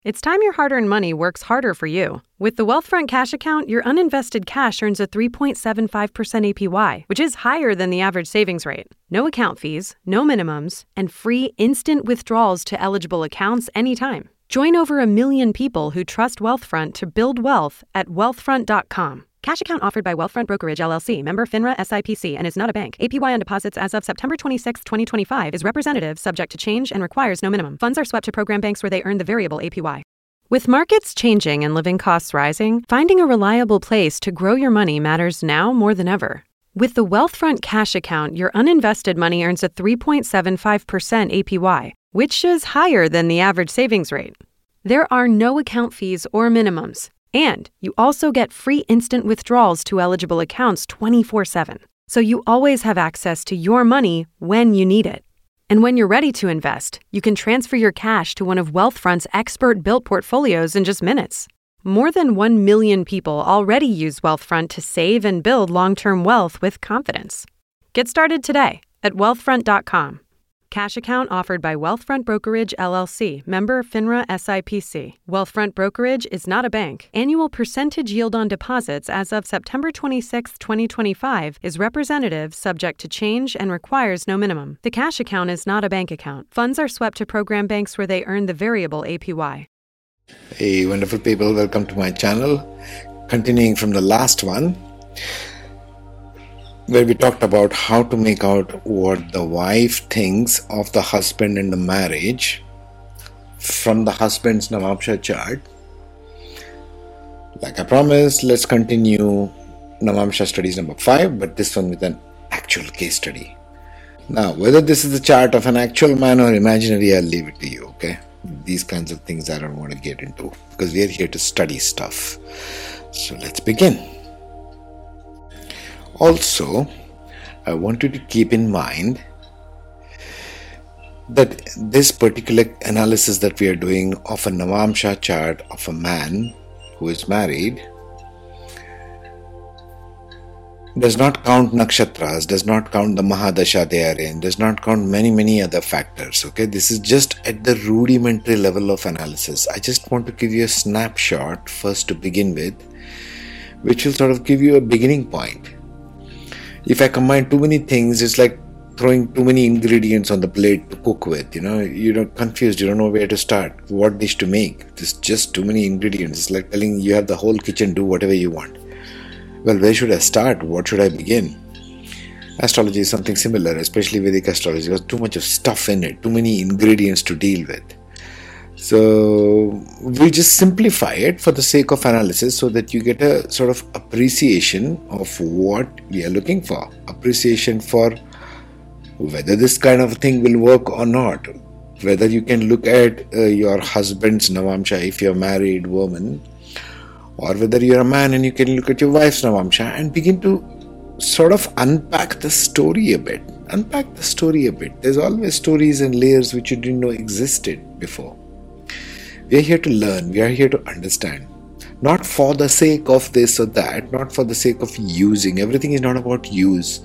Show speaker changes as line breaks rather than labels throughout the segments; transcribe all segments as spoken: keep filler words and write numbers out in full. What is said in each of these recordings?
It's time your hard-earned money works harder for you. With the Wealthfront Cash Account, your uninvested cash earns a three point seven five percent A P Y, which is higher than the average savings rate. No account fees, no minimums, and free instant withdrawals to eligible accounts anytime. Join over a million people who trust Wealthfront to build wealth at wealthfront dot com. Cash account offered by Wealthfront Brokerage L L C, member FINRA S I P C, and is not a bank. A P Y on deposits as of September twenty-sixth, twenty twenty-five is representative, subject to change, and requires no minimum. Funds are swept to program banks where they earn the variable A P Y. With markets changing and living costs rising, finding a reliable place to grow your money matters now more than ever. With the Wealthfront Cash Account, your uninvested money earns a three point seven five percent A P Y, which is higher than the average savings rate. There are no account fees or minimums. And you also get free instant withdrawals to eligible accounts twenty-four seven. So you always have access to your money when you need it. And when you're ready to invest, you can transfer your cash to one of Wealthfront's expert-built portfolios in just minutes. More than one million people already use Wealthfront to save and build long-term wealth with confidence. Get started today at wealthfront dot com. Cash account offered by Wealthfront Brokerage L L C, member FINRA S I P C. Wealthfront Brokerage is not a bank. Annual percentage yield on deposits as of September twenty-sixth, twenty twenty-five is representative, subject to change, and requires no minimum. The cash account is not a bank account. Funds are swept to program banks where they earn the variable A P Y.
Hey, wonderful people. Welcome to my channel. Continuing from the last one, where we talked about how to make out what the wife thinks of the husband in the marriage from the husband's Navamsha chart. Like I promised, let's continue Navamsha studies number five, but this one with an actual case study. Now, whether this is the chart of an actual man or imaginary, I'll leave it to you, okay? These kinds of things I don't want to get into because we are here to study stuff. So let's begin. Also, I want you to keep in mind that this particular analysis that we are doing of a Navamsha chart of a man who is married does not count nakshatras, does not count the Mahadasha they are in, does not count many, many other factors. Okay, this is just at the rudimentary level of analysis. I just want to give you a snapshot first to begin with, which will sort of give you a beginning point. If I combine too many things, it's like throwing too many ingredients on the plate to cook with. You know, you're confused, you don't know where to start, what dish to make. There's just too many ingredients. It's like telling you have the whole kitchen, do whatever you want. Well, where should I start? What should I begin? Astrology is something similar, especially Vedic astrology. There's too much of stuff in it, too many ingredients to deal with. So we just simplify it for the sake of analysis so that you get a sort of appreciation of what we are looking for. Appreciation for whether this kind of thing will work or not. Whether you can look at uh, your husband's Navamsha if you're a married woman, or whether you're a man and you can look at your wife's Navamsha and begin to sort of unpack the story a bit. Unpack the story a bit. There's always stories and layers which you didn't know existed before. We are here to learn, we are here to understand. Not for the sake of this or that, not for the sake of using. Everything is not about use.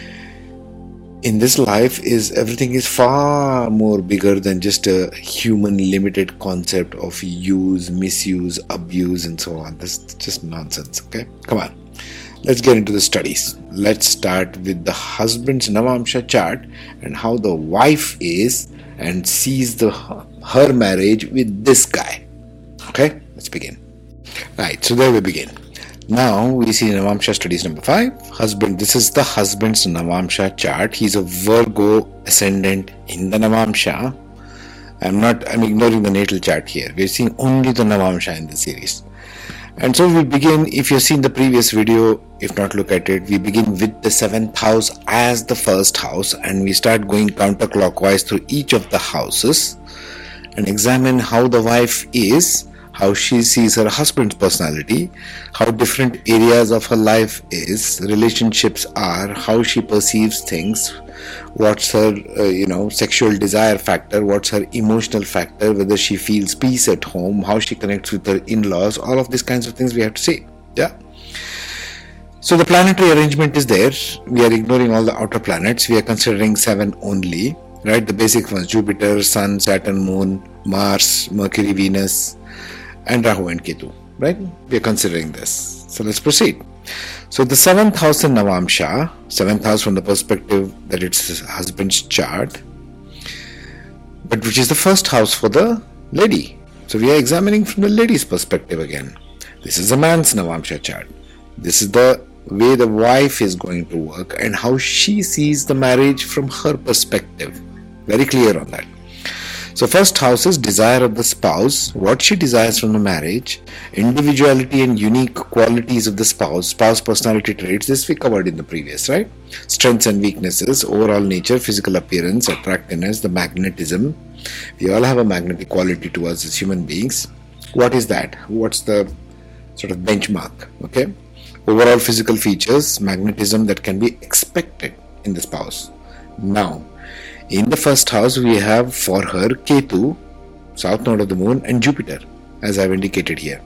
In this life, is everything is far more bigger than just a human limited concept of use, misuse, abuse, and so on. This is just nonsense, okay? Come on. Let's get into the studies. Let's start with the husband's Navamsha chart and how the wife is and sees the her marriage with this guy. Okay, let's begin. Right, so there we begin. Now we see Navamsha studies number five. Husband. This is the husband's Navamsha chart. He's a Virgo ascendant in the Navamsha. I'm not. I'm ignoring the natal chart here. We're seeing only the Navamsha in the series. And so we begin, if you've seen the previous video, if not look at it, we begin with the seventh house as the first house and we start going counterclockwise through each of the houses and examine how the wife is, how she sees her husband's personality, how different areas of her life is, relationships are, how she perceives things, what's her, uh, you know, sexual desire factor, what's her emotional factor, whether she feels peace at home, how she connects with her in-laws, all of these kinds of things we have to see. Yeah. So the planetary arrangement is there. We are ignoring all the outer planets. We are considering seven only, right? The basic ones, Jupiter, Sun, Saturn, Moon, Mars, Mercury, Venus, and Rahu and Ketu, right? We are considering this. So let's proceed. So the seventh house in Navamsha, seventh house from the perspective that it's his husband's chart, but which is the first house for the lady. So we are examining from the lady's perspective again. This is a man's Navamsha chart. This is the way the wife is going to work and how she sees the marriage from her perspective. Very clear on that. So first house is desire of the spouse, what she desires from the marriage, individuality and unique qualities of the spouse, spouse personality traits, this we covered in the previous, right? Strengths and weaknesses, overall nature, physical appearance, attractiveness, the magnetism. We all have a magnetic quality to us as human beings. What is that? What's the sort of benchmark? Okay. Overall physical features, magnetism that can be expected in the spouse. Now, in the first house, we have for her Ketu, south node of the moon, and Jupiter, as I've indicated here.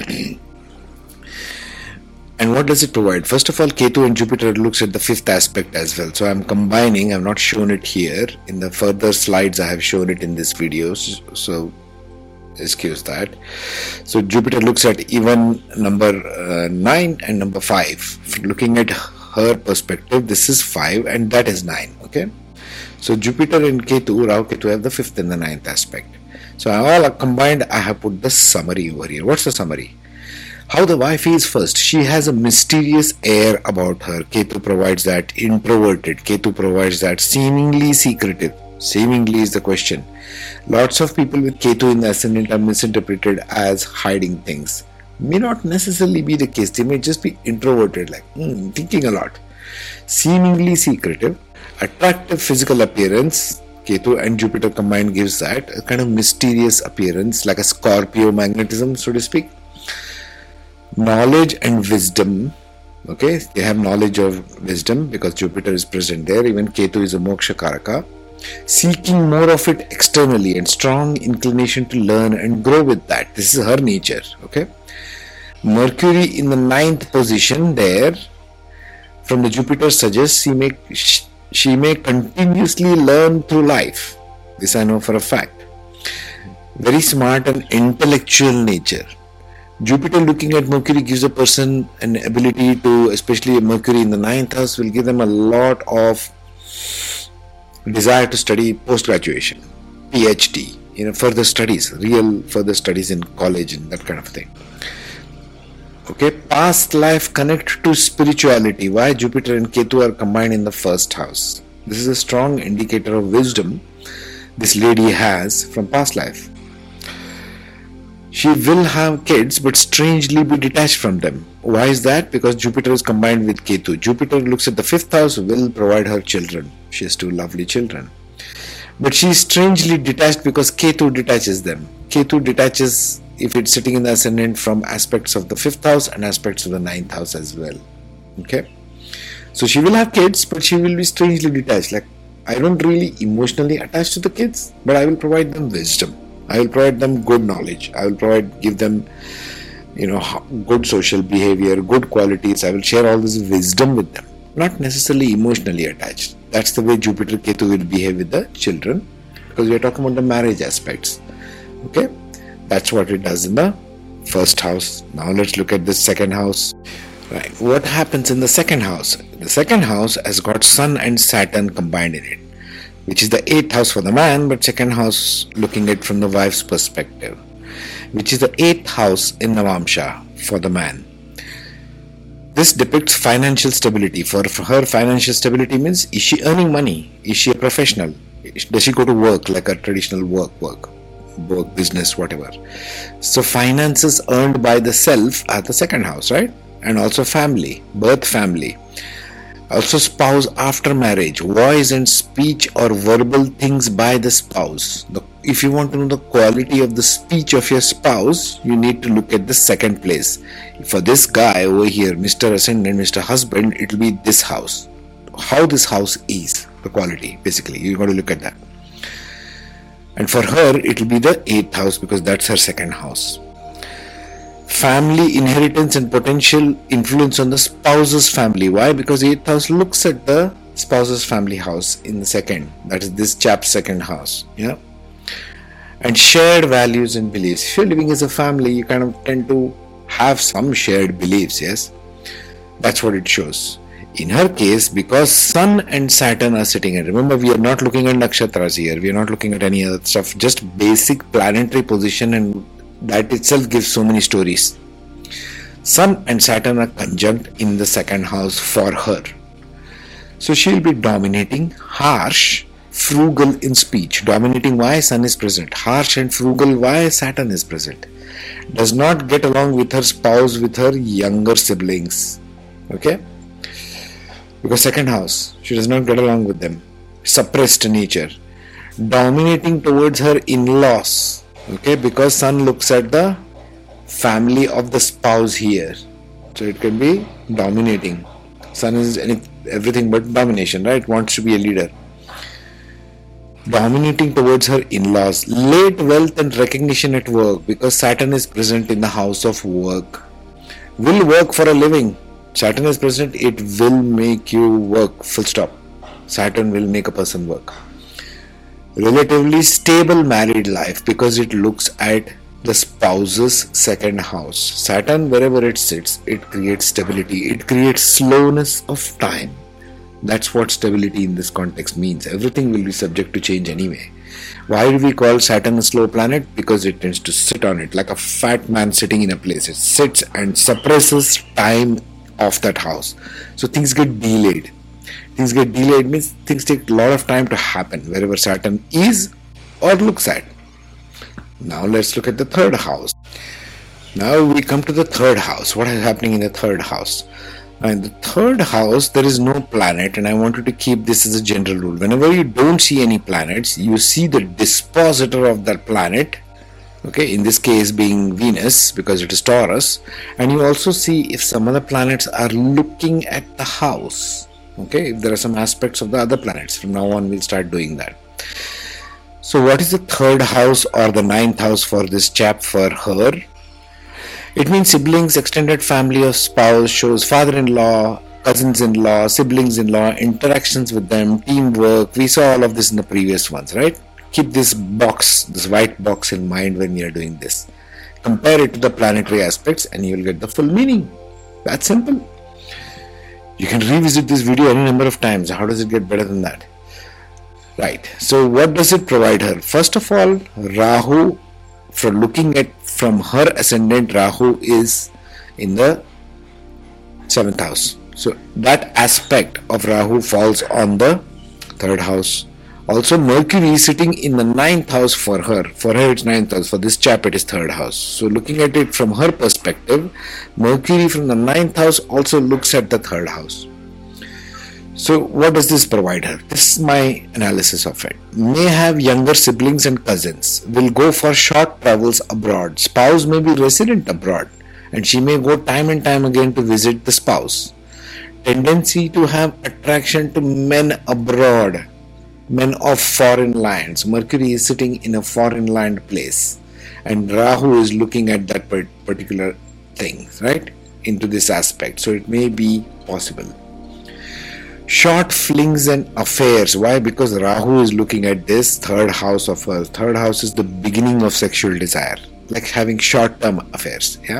And what does it provide? First of all, Ketu and Jupiter looks at the fifth aspect as well. So I'm combining, I've not shown it here. In the further slides, I have shown it in this video. So excuse that. So Jupiter looks at even number uh, nine and number five. Looking at her perspective, this is five and that is nine. Okay. So Jupiter and Ketu, Rahu Ketu have the fifth and the ninth aspect. So all combined, I have put the summary over here. What's the summary? How the wife is first. She has a mysterious air about her. Ketu provides that introverted. Ketu provides that seemingly secretive. Seemingly is the question. Lots of people with Ketu in the ascendant are misinterpreted as hiding things. May not necessarily be the case. They may just be introverted, like mm, thinking a lot. Seemingly secretive. Attractive physical appearance, Ketu and Jupiter combined gives that a kind of mysterious appearance, like a Scorpio magnetism, so to speak. Knowledge and wisdom, okay, they have knowledge of wisdom because Jupiter is present there. Even Ketu is a moksha karaka. Seeking more of it externally and strong inclination to learn and grow with that. This is her nature, okay. Mercury in the ninth position there from the Jupiter suggests she may She may continuously learn through life. This I know for a fact. Very smart and intellectual nature. Jupiter looking at Mercury gives a person an ability to, especially Mercury in the ninth house, will give them a lot of desire to study post-graduation, PhD, you know, further studies, real further studies in college and that kind of thing. Okay, past life connect to spirituality. Why Jupiter and Ketu are combined in the first house? This is a strong indicator of wisdom this lady has from past life. She will have kids but strangely be detached from them. Why is that? Because Jupiter is combined with Ketu. Jupiter looks at the fifth house, will provide her children. She has two lovely children. But she is strangely detached because Ketu detaches them. Ketu detaches if it's sitting in the ascendant from aspects of the fifth house and aspects of the ninth house as well. Okay. So she will have kids, but she will be strangely detached. Like, I don't really emotionally attach to the kids, but I will provide them wisdom. I will provide them good knowledge. I will provide, give them, you know, good social behavior, good qualities. I will share all this wisdom with them. Not necessarily emotionally attached. That's the way Jupiter Ketu will behave with the children, because we are talking about the marriage aspects. Okay. That's what it does in the first house. Now let's look at the second house. Right. What happens in the second house? The second house has got Sun and Saturn combined in it, which is the eighth house for the man, but second house looking at from the wife's perspective, which is the eighth house in Navamsha for the man. This depicts financial stability. For, for her, financial stability means, is she earning money? Is she a professional? Does she go to work like a traditional work, work? work, business, whatever. So finances earned by the self are the second house, right? And also family, birth family. Also spouse after marriage, voice and speech or verbal things by the spouse. The, if you want to know the quality of the speech of your spouse, you need to look at the second place. For this guy over here, Mister Ascendant, Mister Husband, it will be this house. How this house is, the quality, basically. You're going to look at that. And for her, it will be the eighth house because that's her second house. Family, inheritance and potential influence on the spouse's family. Why? Because the eighth house looks at the spouse's family house in the second. That is this chap's second house. Yeah. and shared values and beliefs. If you're living as a family, you kind of tend to have some shared beliefs, yes? That's what it shows. In her case, because Sun and Saturn are sitting, and remember, we are not looking at nakshatras here, we are not looking at any other stuff, just basic planetary position, and that itself gives so many stories. Sun and Saturn are conjunct in the second house for her. So she will be dominating, harsh, frugal in speech. Dominating, why? Sun is present. Harsh and frugal, why? Saturn is present. Does not get along with her spouse, with her younger siblings. Okay? Because second house, she does not get along with them. Suppressed nature. Dominating towards her in-laws. Okay? Because Sun looks at the family of the spouse here. So it can be dominating. Sun is any, everything but domination, right? Wants to be a leader. Dominating towards her in-laws. Late wealth and recognition at work, because Saturn is present in the house of work. Will work for a living. Saturn is present, it will make you work, full stop. Saturn will make a person work. Relatively stable married life, because it looks at the spouse's second house. Saturn, wherever it sits, it creates stability. It creates slowness of time. That's what stability in this context means. Everything will be subject to change anyway. Why do we call Saturn a slow planet? Because it tends to sit on it like a fat man sitting in a place. It sits and suppresses time of that house. So things get delayed. Things get delayed means things take a lot of time to happen wherever Saturn is or looks at. Now let's look at the third house. Now we come to the third house. What is happening in the third house? Now in the third house, there is no planet, and I wanted to keep this as a general rule. Whenever you don't see any planets, you see the dispositor of that planet, okay, in this case being Venus, because it is Taurus, and you also see if some other planets are looking at the house, okay, if there are some aspects of the other planets. From now on, we'll start doing that. So what is the third house or the ninth house for this chap, for her? It means siblings, extended family of spouse, shows father-in-law, cousins-in-law, siblings-in-law, interactions with them, teamwork. We saw all of this in the previous ones, right? Keep this box, this white box in mind when you're doing this. Compare it to the planetary aspects and you'll get the full meaning. That's simple. You can revisit this video any number of times. How does it get better than that? Right. So what does it provide her? First of all, Rahu, for looking at from her ascendant, Rahu is in the seventh house. So that aspect of Rahu falls on the third house. Also, Mercury is sitting in the ninth house for her. For her it's ninth house. For this chap it is third house. So looking at it from her perspective, Mercury from the ninth house also looks at the third house. So what does this provide her? This is my analysis of it. May have younger siblings and cousins. Will go for short travels abroad. Spouse may be resident abroad, and she may go time and time again to visit the spouse. Tendency to have attraction to men abroad. Men of foreign lands. Mercury is sitting in a foreign land place, and Rahu is looking at that particular thing, right? Into this aspect. So it may be possible. Short flings and affairs. Why? Because Rahu is looking at this third house of hers. Third house is the beginning of sexual desire, like having short-term affairs. Yeah.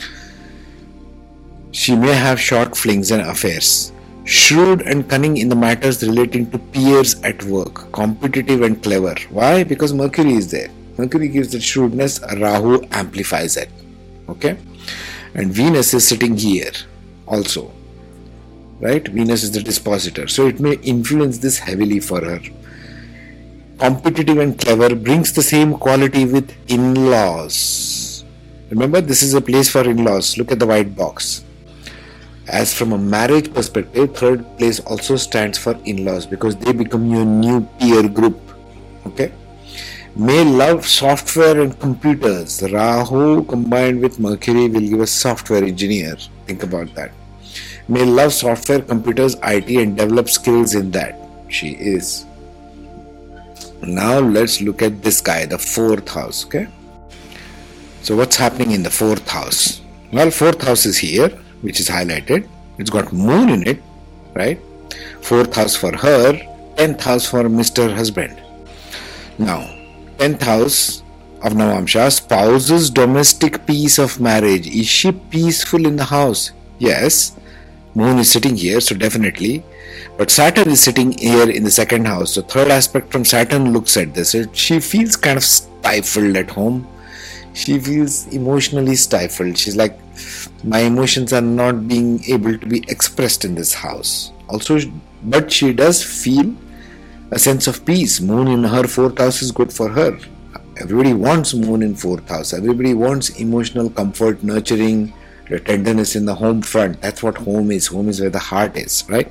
She may have short flings and affairs. Shrewd and cunning in the matters relating to peers at work. Competitive and clever. Why? Because Mercury is there. Mercury gives the shrewdness. Rahu amplifies it. Okay. And Venus is sitting here also. Right? Venus is the dispositor. So it may influence this heavily for her. Competitive and clever brings the same quality with in-laws. Remember, this is a place for in-laws. Look at the white box. As from a marriage perspective, third place also stands for in-laws because they become your new peer group. Okay? May love software and computers. Rahu combined with Mercury will give a software engineer. Think about that. May love software, computers, I T and develop skills in that. She is. Now let's look at this guy, the fourth house. Okay. So what's happening in the fourth house? Well, fourth house is here, which is highlighted. It's got moon in it, right? Fourth house for her, tenth house for Mister Husband. Now, tenth house of Navamsha, spouse's domestic peace of marriage. Is she peaceful in the house? Yes. Moon is sitting here, so definitely. But Saturn is sitting here in the second house. So third aspect from Saturn looks at this. She feels kind of stifled at home. She feels emotionally stifled. She's like, my emotions are not being able to be expressed in this house. Also, but she does feel a sense of peace. Moon in her fourth house is good for her. Everybody wants Moon in fourth house. Everybody wants emotional comfort, nurturing, the tenderness in the home front. That's what home is. Home is where the heart is, right?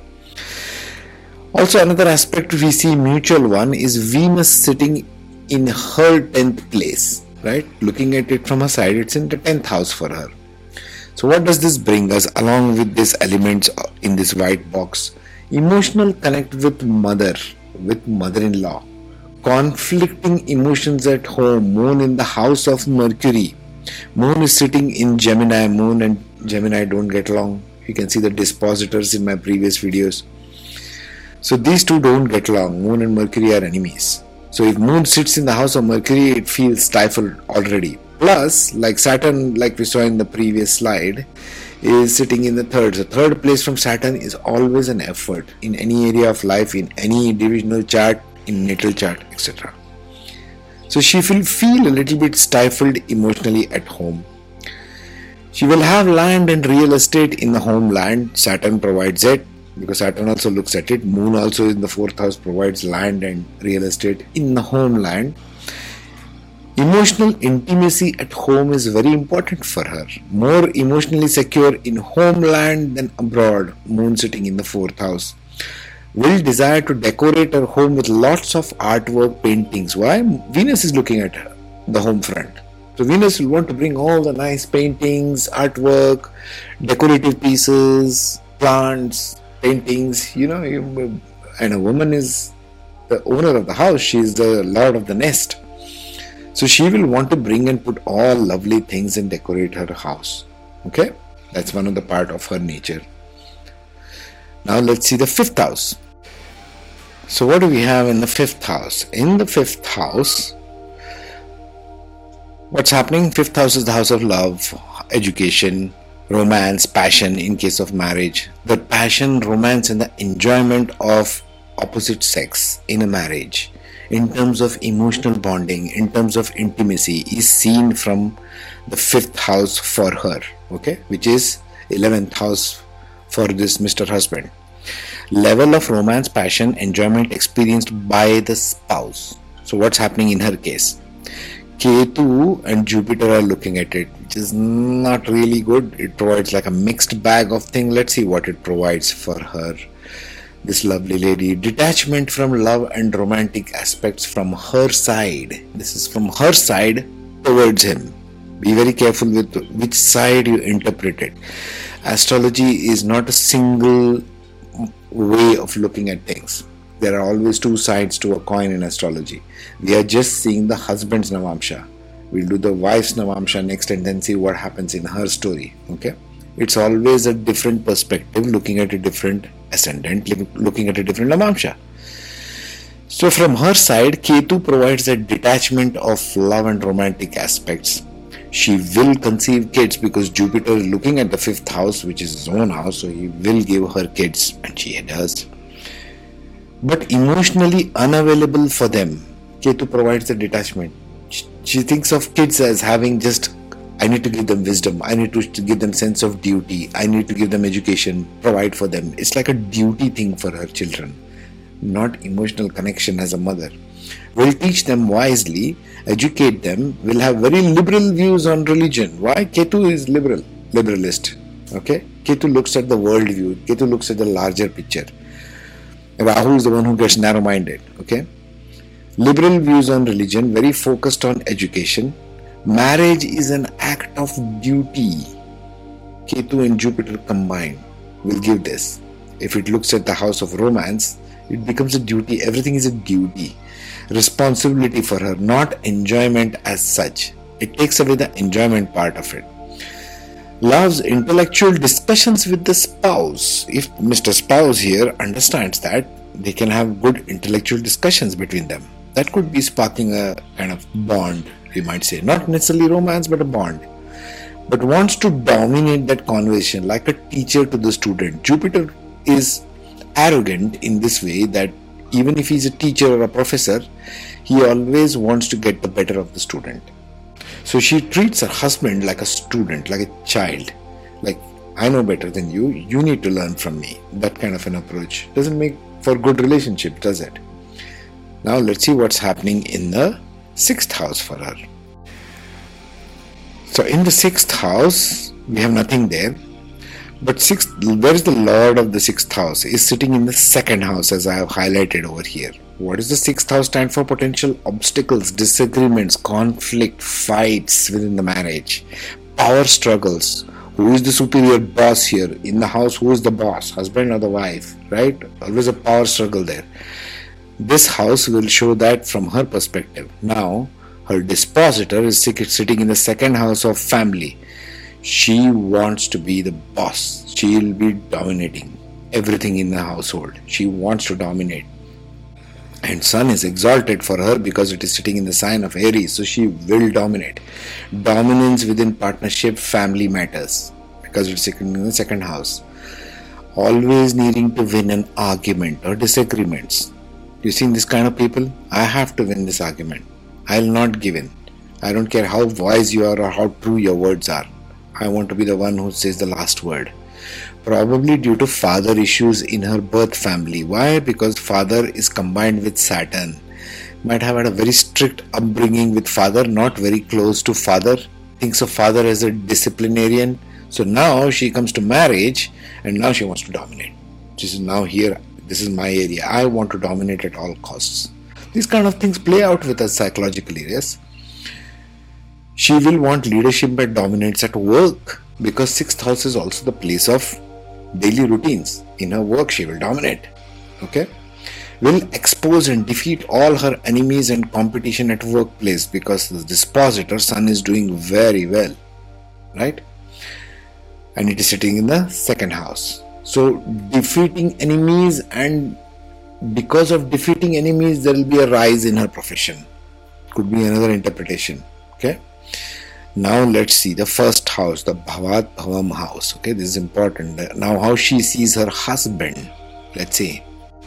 Also, another aspect we see, mutual one, is Venus sitting in her tenth place, right? Looking at it from her side, it's in the tenth house for her. So what does this bring us along with these elements in this white box? Emotional connect with mother, with mother-in-law. Conflicting emotions at home. Moon in the house of Mercury. Moon is sitting in Gemini. Moon and Gemini don't get along. You can see the dispositors in my previous videos. So these two don't get along. Moon and Mercury are enemies. So if Moon sits in the house of Mercury, it feels stifled already. Plus, like Saturn, like we saw in the previous slide, is sitting in the third. The third place from Saturn is always an effort in any area of life, in any divisional chart, in natal chart, et cetera. So she will feel a little bit stifled emotionally at home. She will have land and real estate in the homeland. Saturn provides it, because Saturn also looks at it. Moon also in the fourth house provides land and real estate in the homeland. Emotional intimacy at home is very important for her. More emotionally secure in homeland than abroad. Moon sitting in the fourth house. Will desire to decorate her home with lots of artwork, paintings. Why? Venus is looking at her, the home front. So Venus will want to bring all the nice paintings, artwork, decorative pieces, plants, paintings, you know, and a woman is the owner of the house. She is the lord of the nest. So she will want to bring and put all lovely things and decorate her house. Okay? That's one of the part of her nature. Now let's see the fifth house. So what do we have in the fifth house? In the fifth house, what's happening? Fifth house is the house of love, education, romance, passion in case of marriage. The passion, romance and the enjoyment of opposite sex in a marriage, in terms of emotional bonding, in terms of intimacy, is seen from the fifth house for her, okay, which is eleventh house for this Mister Husband. Level of romance, passion, enjoyment experienced by the spouse. So what's happening in her case? Ketu and Jupiter are looking at it, which is not really good. It provides like a mixed bag of things. Let's see what it provides for her. This lovely lady. Detachment from love and romantic aspects from her side. This is from her side towards him. Be very careful with which side you interpret it. Astrology is not a single way of looking at things. There are always two sides to a coin in astrology. We are just seeing the husband's Navamsha. We'll do the wife's Navamsha next and then see what happens in her story. Okay? It's always a different perspective, looking at a different ascendant, looking at a different Navamsha. So from her side, Ketu provides a detachment of love and romantic aspects. She will conceive kids because Jupiter is looking at the fifth house, which is his own house, so he will give her kids, and she does. But emotionally unavailable for them. Ketu provides the detachment. She thinks of kids as having just, I need to give them wisdom, I need to give them sense of duty, I need to give them education, provide for them. It's like a duty thing for her children, not emotional connection as a mother. Will teach them wisely, educate them, will have very liberal views on religion. Why? Ketu is liberal, liberalist. Okay? Ketu looks at the world view, Ketu looks at the larger picture. Rahu is the one who gets narrow-minded. Okay? Liberal views on religion, very focused on education. Marriage is an act of duty. Ketu and Jupiter combined will give this. If it looks at the house of romance, it becomes a duty. Everything is a duty. Responsibility for her, not enjoyment as such. It takes away the enjoyment part of it. Loves intellectual discussions with the spouse. If Mister Spouse here understands that, they can have good intellectual discussions between them. That could be sparking a kind of bond, we might say. Not necessarily romance, but a bond. But wants to dominate that conversation like a teacher to the student. Jupiter is arrogant in this way that even if he's a teacher or a professor, he always wants to get the better of the student. So she treats her husband like a student, like a child. Like, I know better than you, you need to learn from me. That kind of an approach doesn't make for a good relationship, does it? Now let's see what's happening in the sixth house for her. So in the sixth house, we have nothing there. But sixth, where is the Lord of the sixth house? Is sitting in the second house, as I have highlighted over here. What does the sixth house stand for? Potential obstacles, disagreements, conflict, fights within the marriage, power struggles. Who is the superior boss here? In the house, who is the boss? Husband or the wife, right? Always a power struggle there. This house will show that from her perspective. Now, her dispositor is sitting in the second house of family. She wants to be the boss. She will be dominating everything in the household. She wants to dominate. And Sun is exalted for her because it is sitting in the sign of Aries. So she will dominate. Dominance within partnership, family matters because it's sitting in the second house. Always needing to win an argument or disagreements. You see this kind of people? I have to win this argument. I'll not give in. I don't care how wise you are or how true your words are. I want to be the one who says the last word. Probably due to father issues in her birth family. Why? Because father is combined with Saturn. Might have had a very strict upbringing with father, not very close to father. Thinks of father as a disciplinarian. So now she comes to marriage and now she wants to dominate. This is now here. This is my area. I want to dominate at all costs. These kind of things play out with us psychologically, yes. She will want leadership that dominates at work because sixth house is also the place of daily routines. In her work, she will dominate. Okay? Will expose and defeat all her enemies and competition at workplace because the dispositor Sun is doing very well. Right? And it is sitting in the second house. So defeating enemies, and because of defeating enemies, there will be a rise in her profession. Could be another interpretation. Okay? Now let's see the first house, the Bhavat Bhavam house. Okay, this is important. Now how she sees her husband. Let's see.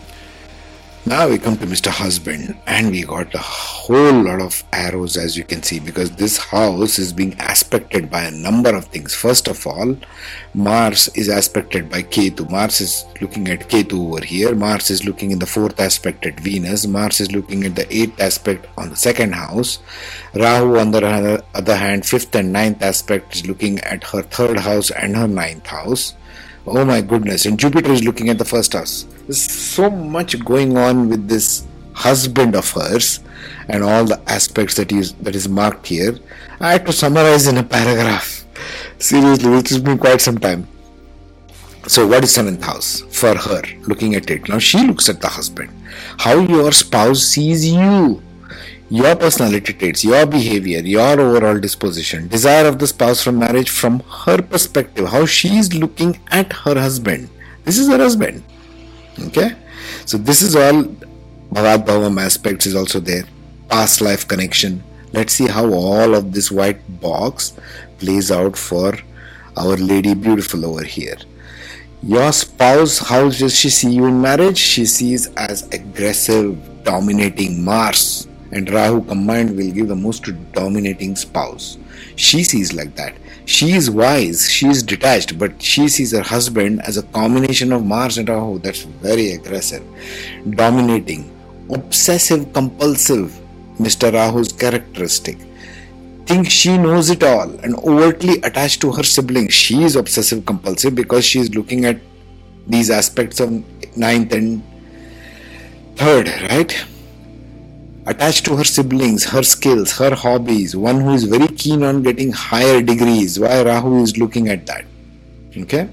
Now we come to Mister Husband, and we got a whole lot of arrows, as you can see, because this house is being aspected by a number of things. First of all, Mars is aspected by Ketu. Mars is looking at Ketu over here. Mars is looking in the fourth aspect at Venus. Mars is looking at the eighth aspect on the second house. Rahu, on the other hand, fifth and ninth aspect is looking at her third house and her ninth house. Oh my goodness, and Jupiter is looking at the first house. There's so much going on with this husband of hers and all the aspects that is that is marked here. I had to summarize in a paragraph. Seriously, which has been quite some time. So what is seventh house for her? Looking at it. Now she looks at the husband. How your spouse sees you. Your personality traits, your behavior, your overall disposition, desire of the spouse from marriage from her perspective, how she is looking at her husband. This is her husband. Okay? So this is all Bhavat Bhavam aspects is also there. Past life connection. Let's see how all of this white box plays out for our lady beautiful over here. Your spouse, how does she see you in marriage? She sees as aggressive, dominating Mars. And Rahu combined will give the most dominating spouse. She sees like that. She is wise, she is detached, but she sees her husband as a combination of Mars and Rahu. That's very aggressive. Dominating, obsessive, compulsive, Mister Rahu's characteristic. Thinks she knows it all and overtly attached to her siblings. She is obsessive compulsive because she is looking at these aspects of ninth and third, right? Attached to her siblings, her skills, her hobbies, one who is very keen on getting higher degrees. Why Rahu is looking at that? Okay?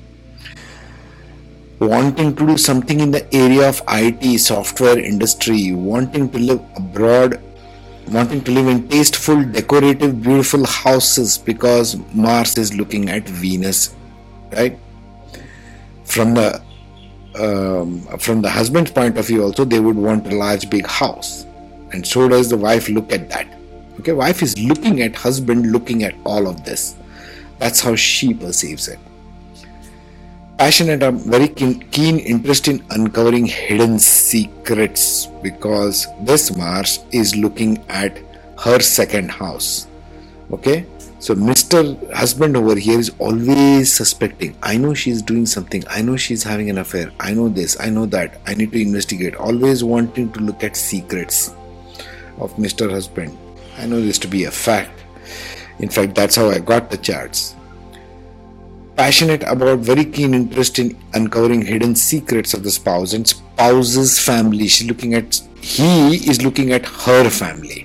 Wanting to do something in the area of I T, software industry, wanting to live abroad, wanting to live in tasteful, decorative, beautiful houses because Mars is looking at Venus, right? From the um, from the husband's point of view also, they would want a large big house. And so does the wife look at that. Okay, wife is looking at husband, looking at all of this. That's how she perceives it. Passionate, a very keen, keen interest in uncovering hidden secrets, because this Mars is looking at her second house. Okay, so Mister Husband over here is always suspecting. I know she's doing something. I know she's having an affair. I know this. I know that. I need to investigate. Always wanting to look at secrets of Mister Husband. I know this to be a fact. In fact, that's how I got the charts. Passionate about, very keen interest in uncovering hidden secrets of the spouse and spouse's family. She's looking at, he is looking at her family.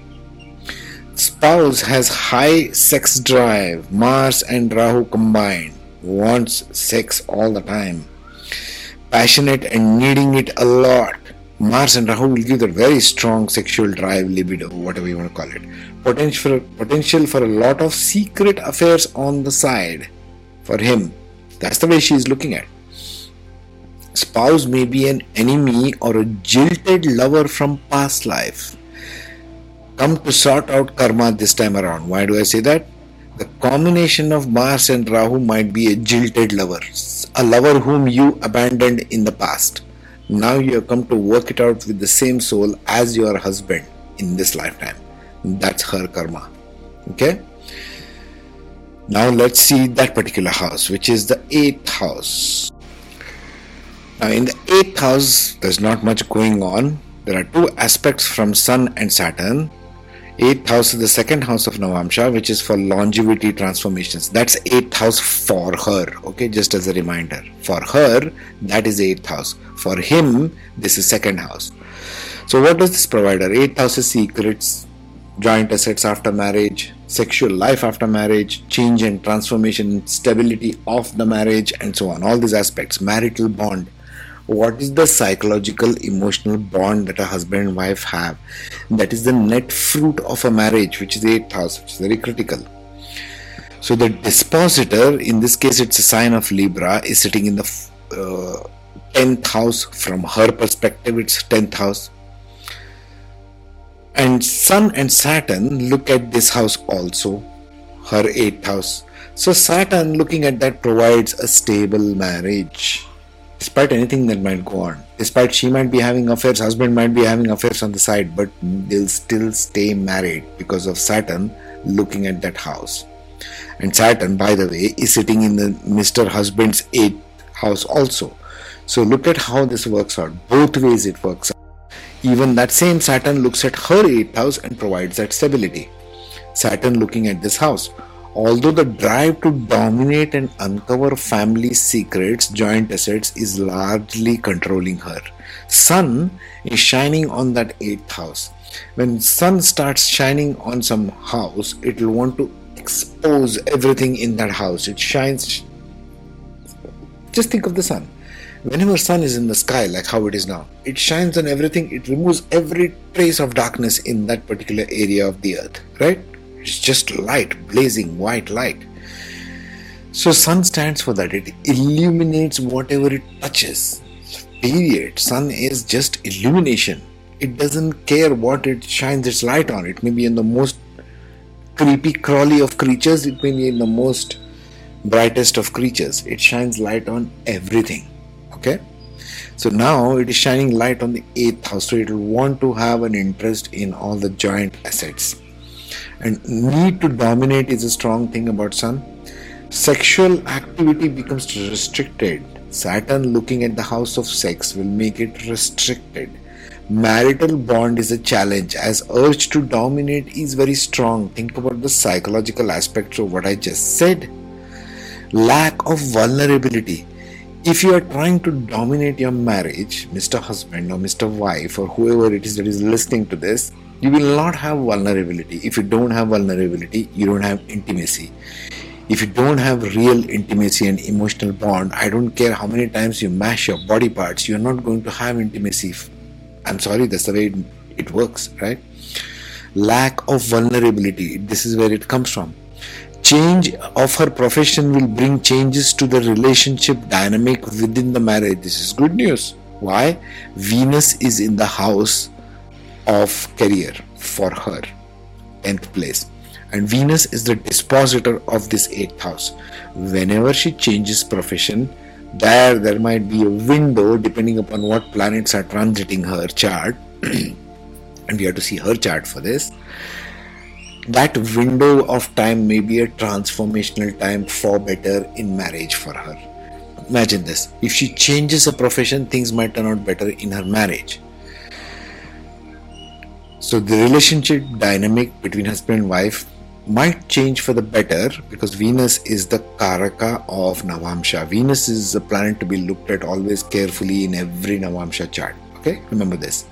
Spouse has high sex drive, Mars and Rahu combined, wants sex all the time. Passionate and needing it a lot. Mars and Rahu will give that very strong sexual drive, libido, whatever you want to call it. Potential, potential for a lot of secret affairs on the side for him. That's the way she is looking at. Spouse may be an enemy or a jilted lover from past life. Come to sort out karma this time around. Why do I say that? The combination of Mars and Rahu might be a jilted lover, a lover whom you abandoned in the past. Now you have come to work it out with the same soul as your husband in this lifetime. That's her karma. Okay? Now let's see that particular house, which is the eighth house. Now in the eighth house, there's not much going on. There are two aspects from Sun and Saturn. Eighth house is the second house of Navamsha, which is for longevity transformations. That's eighth house for her. Okay, just as a reminder. For her, that is eighth house. For him, this is second house. So what does this provide her? Eighth house is secrets, joint assets after marriage, sexual life after marriage, change and transformation, stability of the marriage, and so on. All these aspects. Marital bond. What is the psychological, emotional bond that a husband and wife have? That is the net fruit of a marriage, which is the eighth house, which is very critical. So the dispositor, in this case it's a sign of Libra, is sitting in the uh, tenth house. From her perspective, it's tenth house. And Sun and Saturn look at this house also, her eighth house. So Saturn looking at that provides a stable marriage. Despite anything that might go on, despite she might be having affairs, husband might be having affairs on the side, but they'll still stay married because of Saturn looking at that house. And Saturn, by the way, is sitting in the Mister Husband's eighth house also. So look at how this works out. Both ways it works out. Even that same Saturn looks at her eighth house and provides that stability. Saturn looking at this house. Although the drive to dominate and uncover family secrets, joint assets, is largely controlling her. Sun is shining on that eighth house. When Sun starts shining on some house, it will want to expose everything in that house. It shines. Just think of the sun. Whenever sun is in the sky, like how it is now, it shines on everything. It removes every trace of darkness in that particular area of the earth, right? It's just light, blazing white light. So sun stands for that. It illuminates whatever it touches. Period. Sun is just illumination. It doesn't care what it shines its light on. It may be in the most creepy crawly of creatures. It may be in the most brightest of creatures. It shines light on everything. Okay? So now it is shining light on the eighth house. So it will want to have an interest in all the joint assets. And need to dominate is a strong thing about Sun. Sexual activity becomes restricted. Saturn looking at the house of sex will make it restricted. Marital bond is a challenge as urge to dominate is very strong. Think about the psychological aspects of what I just said. Lack of vulnerability. If you are trying to dominate your marriage, Mister Husband or Mister Wife or whoever it is that is listening to this, you will not have vulnerability. If you don't have vulnerability, you don't have intimacy. If you don't have real intimacy and emotional bond, I don't care how many times you mash your body parts, you're not going to have intimacy. I'm sorry, that's the way it, it works, right? Lack of vulnerability, this is where it comes from. Change of her profession will bring changes to the relationship dynamic within the marriage. This is good news. Why? Venus is in the house of career for her, tenth place. And Venus is the dispositor of this eighth house. Whenever she changes profession, there there might be a window depending upon what planets are transiting her chart. And we have to see her chart for this. That window of time may be a transformational time for better in marriage for her. Imagine this. If she changes a profession, things might turn out better in her marriage. So the relationship dynamic between husband and wife might change for the better because Venus is the Karaka of Navamsha. Venus is a planet to be looked at always carefully in every Navamsha chart. Okay, remember this.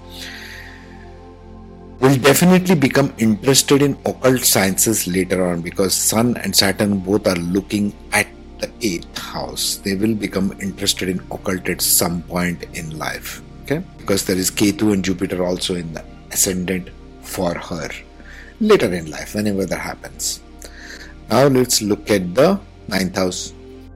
Will definitely become interested in occult sciences later on because Sun and Saturn both are looking at the eighth house. They will become interested in occult at some point in life. Okay, because there is Ketu and Jupiter also in the ascendant for her later in life, whenever that happens. Now let's look at the ninth house.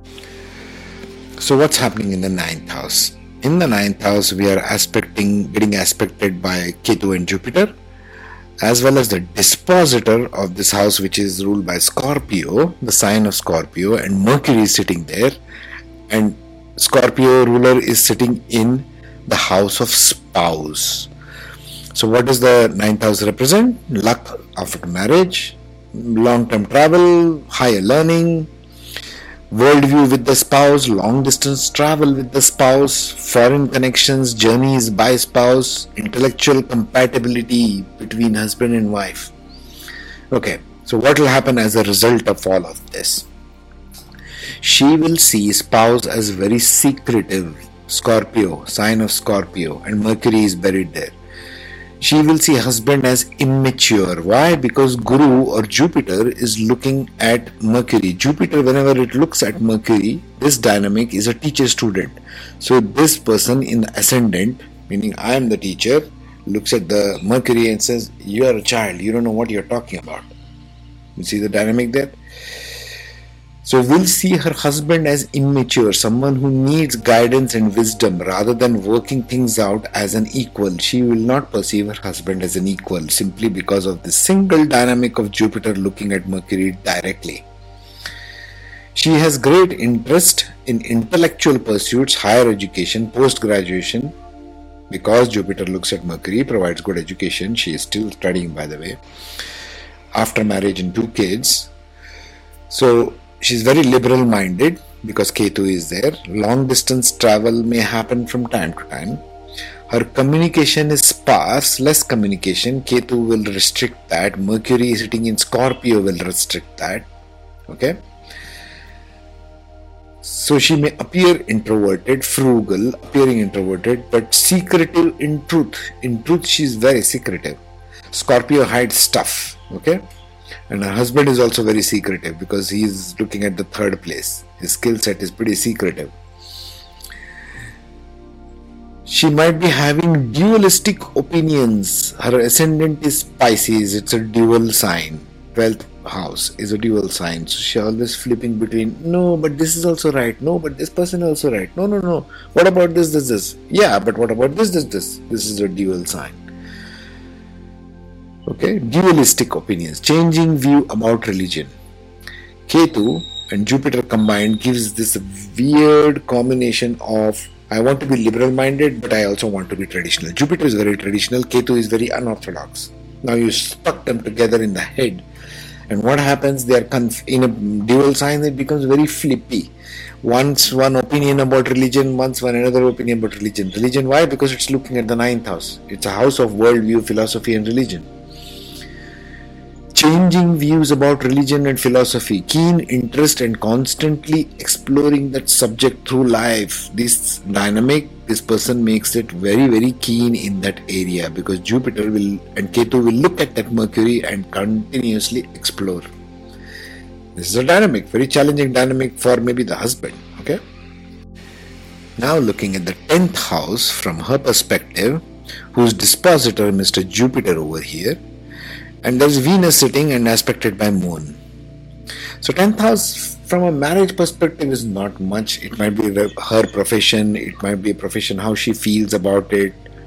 So what's happening in the ninth house? In the ninth house, we are aspecting, getting aspected by Ketu and Jupiter, as well as the dispositor of this house, which is ruled by Scorpio, the sign of Scorpio, and Mercury is sitting there, and Scorpio ruler is sitting in the house of spouse. So what does the ninth house represent? Luck after marriage, long-term travel, higher learning, worldview with the spouse, long distance travel with the spouse, foreign connections, journeys by spouse, intellectual compatibility between husband and wife. Okay, so what will happen as a result of all of this? She will see spouse as very secretive, Scorpio, sign of Scorpio, and Mercury is buried there. She will see husband as immature. Why? Because Guru or Jupiter is looking at Mercury. Jupiter, whenever it looks at Mercury, this dynamic is a teacher-student. So this person in the ascendant, meaning I am the teacher, looks at the Mercury and says, you are a child, you don't know what you're talking about. You see the dynamic there? So we'll see her husband as immature, someone who needs guidance and wisdom rather than working things out as an equal. She will not perceive her husband as an equal simply because of the single dynamic of Jupiter looking at Mercury directly. She has great interest in intellectual pursuits, higher education, post-graduation. Because Jupiter looks at Mercury, provides good education. She is still studying, by the way. After marriage and two kids. So she's very liberal minded because Ketu is there. Long distance travel may happen from time to time. Her communication is sparse, less communication. Ketu will restrict that. Mercury sitting in Scorpio will restrict that. Okay. So she may appear introverted, frugal, appearing introverted, but secretive in truth. In truth, she is very secretive. Scorpio hides stuff. Okay. And her husband is also very secretive because he is looking at the third place. His skill set is pretty secretive. She might be having dualistic opinions. Her ascendant is Pisces. It's a dual sign. twelfth house is a dual sign. So she always flipping between, no, but this is also right. No, but this person is also right. No, no, no. What about this, this, this? Yeah, but what about this, this, this? This is a dual sign. Okay, dualistic opinions, changing view about religion. Ketu and Jupiter combined gives this weird combination of I want to be liberal minded, but I also want to be traditional. Jupiter is very traditional, Ketu is very unorthodox. Now you stuck them together in the head, and what happens? They are conf- in a dual sign. It becomes very flippy. Once one opinion about religion, once one another opinion about religion. Religion, why? Because it's looking at the ninth house. It's a house of worldview, philosophy, and religion. Changing views about religion and philosophy, keen interest and constantly exploring that subject through life. This dynamic, this person makes it very, very keen in that area because Jupiter will and Ketu will look at that Mercury and continuously explore. This is a dynamic, very challenging dynamic for maybe the husband. Okay. Now looking at the tenth house from her perspective, whose dispositor, Mister Jupiter over here. And there's Venus sitting and aspected by Moon. So tenth house from a marriage perspective is not much. It might be her profession. It might be a profession, how she feels about it.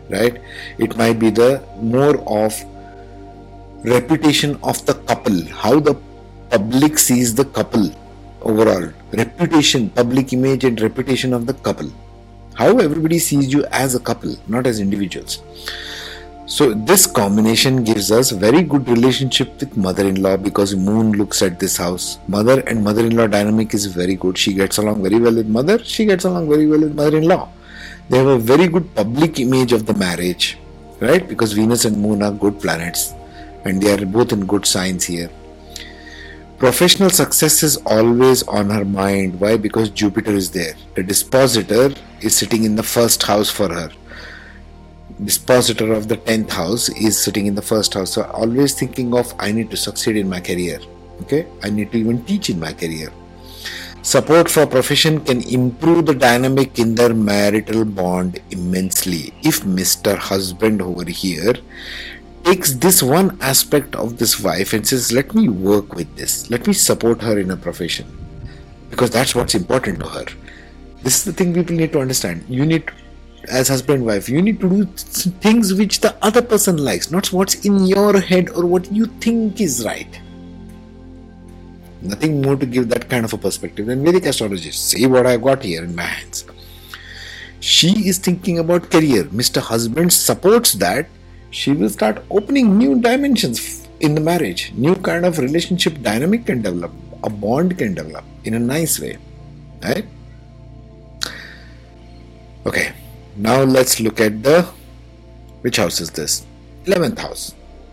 right? It might be the more of reputation of the couple, how the public sees the couple overall, reputation, public image and reputation of the couple, how everybody sees you as a couple, not as individuals. So this combination gives us very good relationship with mother-in-law, because moon looks at this house. Mother and mother-in-law dynamic is very good. She gets along very well with mother, she gets along very well with mother-in-law. They have a very good public image of the marriage, right? Because Venus and moon are good planets and they are both in good signs here. Professional success is always on her mind. Why? Because Jupiter is there. The dispositor is sitting in the first house for her. Dispositor of the tenth house is sitting in the first house. So always thinking of, I need to succeed in my career. Okay, I need to even teach in my career. Support for profession can improve the dynamic in their marital bond immensely. If Mister Husband over here takes this one aspect of this wife and says, let me work with this, let me support her in a profession, because that's what's important to her. This is the thing people need to understand. You need to, as husband and wife, you need to do things which the other person likes, not what's in your head or what you think is right. Nothing more to give that kind of a perspective than Vedic astrology. See what I got here in my hands. She is thinking about career. Mister Husband supports that. She will start opening new dimensions in the marriage. New kind of relationship dynamic can develop. A bond can develop in a nice way. Right? Okay. Now let's look at the, which house is this? eleventh house.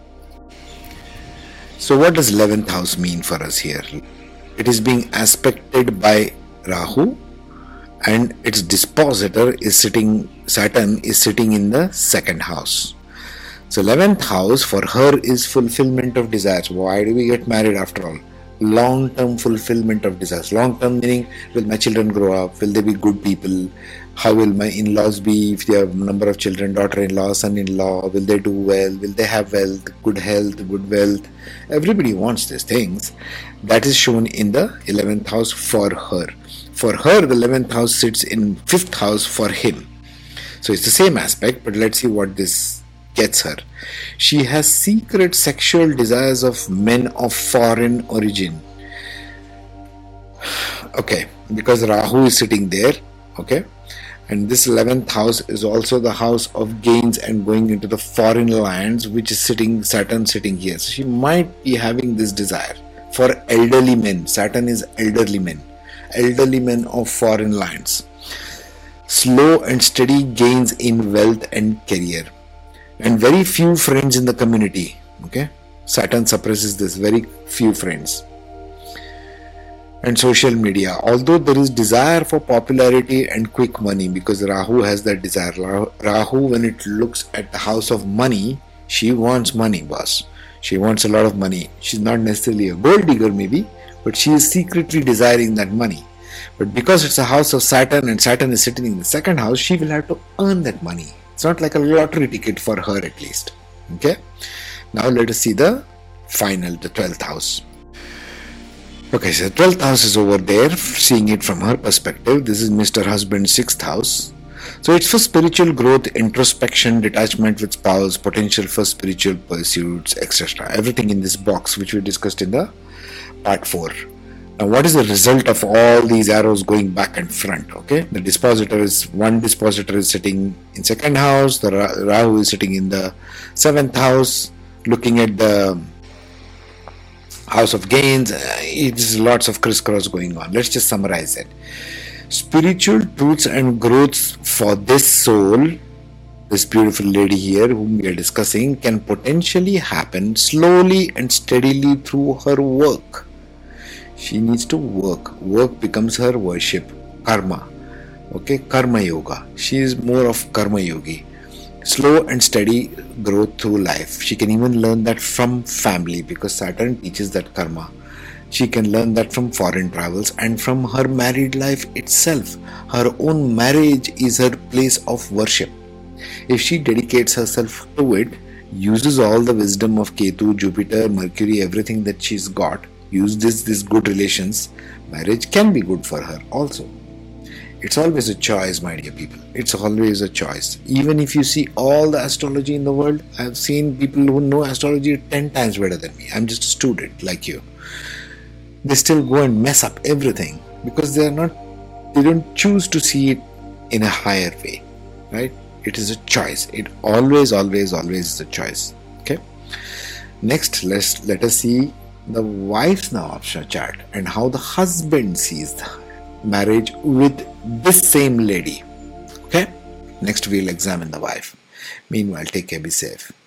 So what does eleventh house mean for us here? It is being aspected by Rahu, and its dispositor is sitting, Saturn is sitting in the second house. So eleventh house for her is fulfillment of desires. Why do we get married after all? Long-term fulfillment of desires. Long-term meaning, will my children grow up? Will they be good people? How will my in-laws be if they have a number of children, daughter-in-law, son-in-law? Will they do well? Will they have wealth, good health, good wealth? Everybody wants these things. That is shown in the eleventh house for her. For her, the eleventh house sits in fifth house for him. So it's the same aspect, but let's see what this gets her. She has secret sexual desires of men of foreign origin. Okay, because Rahu is sitting there. Okay. And this eleventh house is also the house of gains and going into the foreign lands, which is sitting, Saturn sitting here. So she might be having this desire for elderly men. Saturn is elderly men. Elderly men of foreign lands. Slow and steady gains in wealth and career. And very few friends in the community. Okay. Saturn suppresses this. Very few friends. And social media. Although there is desire for popularity and quick money, because Rahu has that desire. Rahu, when it looks at the house of money, she wants money, boss. She wants a lot of money. She's not necessarily a gold digger maybe, but she is secretly desiring that money. But because it's a house of Saturn and Saturn is sitting in the second house, she will have to earn that money. It's not like a lottery ticket for her at least. Okay. Now let us see the final, the twelfth house. Okay, so the twelfth house is over there, seeing it from her perspective. This is Mister Husband's sixth house. So it's for spiritual growth, introspection, detachment with spouse, potential for spiritual pursuits, et cetera. Everything in this box which we discussed in the part four. Now what is the result of all these arrows going back and front? Okay, the dispositor is, one dispositor is sitting in second house, the Rahu is sitting in the seventh house, looking at the house of gains. It is lots of crisscross going on. Let's just summarize it. Spiritual truths and growths for this soul, this beautiful lady here whom we are discussing, can potentially happen slowly and steadily through her work. She needs to work. Work becomes her worship. Karma. Okay, karma yoga. She is more of karma yogi. Slow and steady growth through life. She can even learn that from family, because Saturn teaches that karma. She can learn that from foreign travels and from her married life itself. Her own marriage is her place of worship. If she dedicates herself to it, uses all the wisdom of Ketu, Jupiter, Mercury, everything that she's got, use this, this good relations, marriage can be good for her also. It's always a choice, my dear people. It's always a choice. Even if you see all the astrology in the world, I've seen people who know astrology ten times better than me. I'm just a student like you. They still go and mess up everything because they are not, they don't choose to see it in a higher way, right? It is a choice. It always, always, always is a choice. Okay. Next, let's let us see the wife's Navamsha chart and how the husband sees the marriage with this same lady. Okay. Next, we'll examine the wife. Meanwhile, take care, be safe.